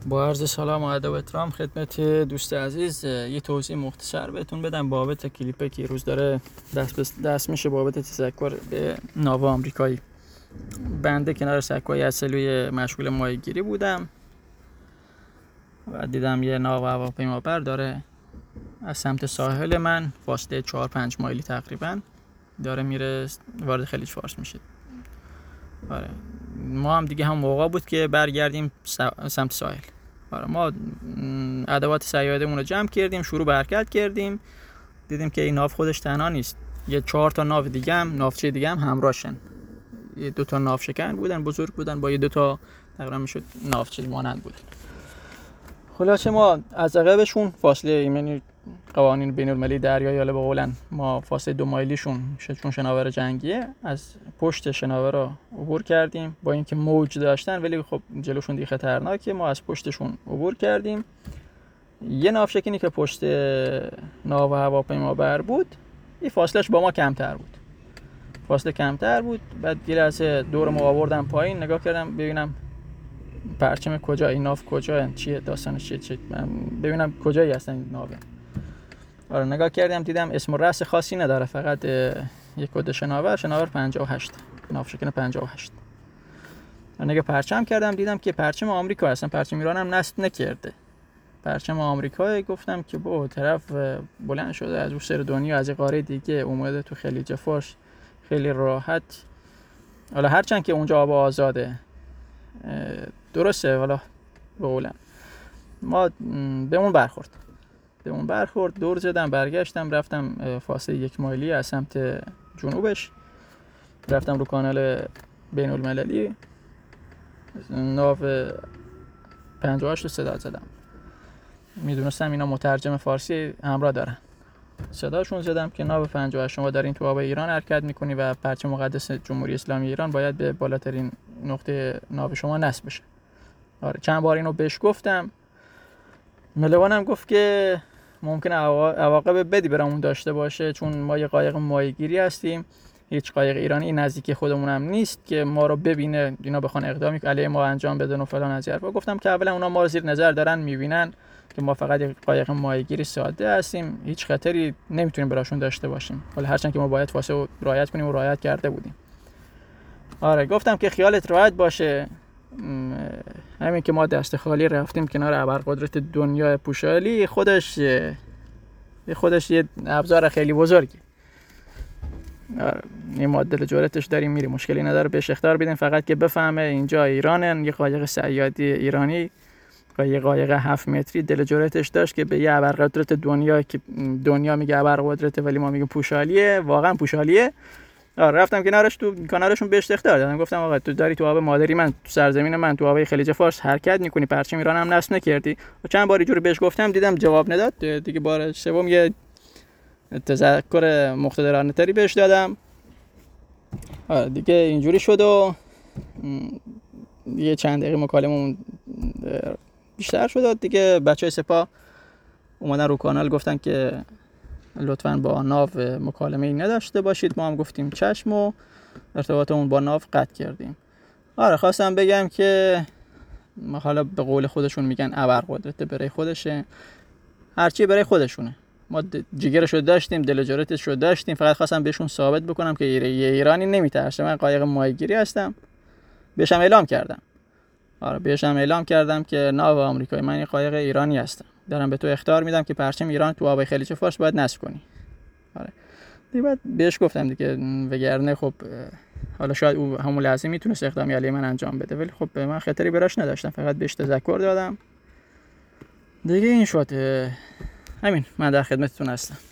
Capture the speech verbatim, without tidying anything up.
با عرض سلام و ادب و احترام خدمت دوست عزیز یه توضیح مختصر بهتون بدم بابت کلیپی که روز داره دست دست میشه بابت تذکر به ناو آمریکایی. بنده کنار سکوی اصلوی مشغول ماهیگیری بودم و دیدم یه ناو هواپیمابر داره از سمت ساحل من فاصله چهار پنج مایلی تقریبا داره میره وارد خلیج فارس میشه. آره ما هم دیگه هم موقع بود که برگردیم سمت ساحل. آره ما ادوات صیادمون رو جمع کردیم، شروع به حرکت کردیم. دیدیم که این ناو خودش تنها نیست، یه چهار تا ناو دیگه هم ناوچه دیگه هم همراهشن. یه دو تا ناو شکن بودن، بزرگ بودن، با یه دو تا تقریبا میشد ناوچه مانند بود. خلاصه ما از عقبشون فاصله یعنی قوانین بین المللی دریایی حالا به قولن ما فاصله دو مایلیشون چون شناور جنگیه از پشت شناور رو عبور کردیم. با اینکه موج داشتن ولی خب جلوشون دیگه خطرناکه، ما از پشتشون عبور کردیم. یه ناوشکنی که پشت ناو هواپیمابر بود این فاصلهش با ما کمتر بود، فاصله کمتر بود. بعد یه لحظه دور ما آوردم پایین، نگاه کردم ببینم پرچم کجا، این ناو کجا، چیه داستانش چیه, چیه ببینم کجایی هستن این ناو. آره نگاه کردم دیدم اسم و رأس خاصی نداره، فقط یک کد شناور شناور پنجاه و هشت ناوشکن پنجاه و هشت. نگاه پرچم کردم دیدم که پرچم آمریکا هستن، پرچم ایران هم نصب نکرده، پرچم آمریکا. گفتم که با طرف بلند شده از اون سر دنیا از قاره دیگه اومده تو خلیج فارس خیلی راحت. حالا هرچند که اونجا آب آزاده درسته، حالا بولن ما به اون برخورد به اون برخورد دور زدم برگشتم رفتم فاصله یک مایلی از سمت جنوبش رفتم رو کانال بین المللی ناو پنجاه و هشت رو صدا زدم. میدونستم اینا مترجم فارسی همراه دارن، صداشون زدم که ناو پنجاه و هشت شما دارین تو آب ایران حرکت میکنی و پرچم مقدس جمهوری اسلامی ایران باید به بالاترین نقطه ناو شما نصب بشه. آره چند بار اینو بهش گفتم. ملوانم گفت که ممکنه عواقب بدی برامون داشته باشه چون ما یه قایق ماهیگیری هستیم، هیچ قایق ایرانی نزدیک خودمون هم نیست که ما رو ببینه اینا بخوان اقدامی علیه ما انجام بدن و فلان از این حرفا. گفتم که اولا اونا ما رو زیر نظر دارن میبینن که ما فقط یک قایق ماهیگیری ساده هستیم، هیچ خطری نمیتونیم براشون داشته باشیم، ولی هرچند که ما باید فاصله رعایت کنیم و رعایت کرده بودیم. آره گفتم که خیالت راحت باشه، همین که ما دست خالی رفتیم کنار ابرقدرت دنیا پوشالی خودش خودش یه ابزار خیلی بزرگی. آره این معدل جرأتش داریم میری، مشکلی نداره، بهش اخطار بدین فقط که بفهمه اینجا ایرانن. یه قایق صیادی ایرانی یه قایق هفت متری دل جرأتش داشت که به یه ابرقدرت دنیا که دنیا میگه ابرقدرت ولی ما میگیم پوشالیه، واقعا پوشالیه. آره رفتم کنارش تو کانالشون بهش اخطار دادم، گفتم آقا تو داری تو آب مادری من، تو سرزمین من، تو آب خلیج فارس حرکت میکنی، پرچم ایران هم نصب نکردی. و چند بار اینجوری بهش گفتم دیدم جواب نداد. دیگه بار سوم یه تذکر مقتدرانه تری بهش دادم. آره دیگه اینجوری شد و یه چند دقیقه مکالممون بیشتر شد دیگه. بچهای سپاه اومدن رو کانال گفتن که لطفاً با ناو مکالمه ای نداشته باشید. ما هم گفتیم چشم و ارتباطمون با ناو قطع کردیم. آره خواستم بگم که حالا به قول خودشون میگن ابرقدرت برای خودشه، هرچی برای خودشونه. ما جگرشو داشتیم، دل و جرأتشو داشتیم، فقط خواستم بهشون ثابت بکنم که یه ایرانی نمیترسه، من قایق ماهیگیری هستم. بهشم اعلام کردم. آره بهشم اعلام کردم که ناو آمریکایی من یه قایق ایرانی هستم، دارم به تو اخطار میدم که پرچم ایران تو آب خلیج فارس باید نصب کنی. آره دیگه بعد بهش گفتم دیگه، وگرنه خب حالا شاید او همون لحظه میتونست اقدامی علیه من انجام بده، ولی خب من خطری براش نداشتم، فقط بهش تذکر دادم دیگه. این شد. همین، من در خدمتتون هستم.